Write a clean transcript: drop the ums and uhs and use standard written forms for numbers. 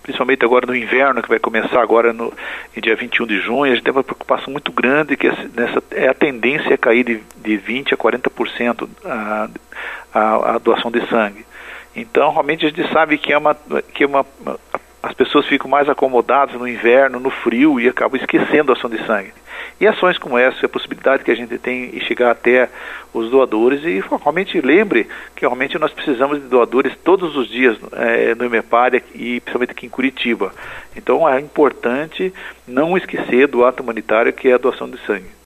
principalmente agora no inverno, que vai começar agora no dia 21 de junho, a gente tem uma preocupação muito grande que a tendência é cair de 20% a 40% a doação de sangue. Então, realmente a gente sabe que as pessoas ficam mais acomodadas no inverno, no frio, e acabam esquecendo a doação de sangue. E ações como essa, a possibilidade que a gente tem de chegar até os doadores, e realmente lembre que realmente nós precisamos de doadores todos os dias no Imepar e principalmente aqui em Curitiba. Então é importante não esquecer do ato humanitário, que é a doação de sangue.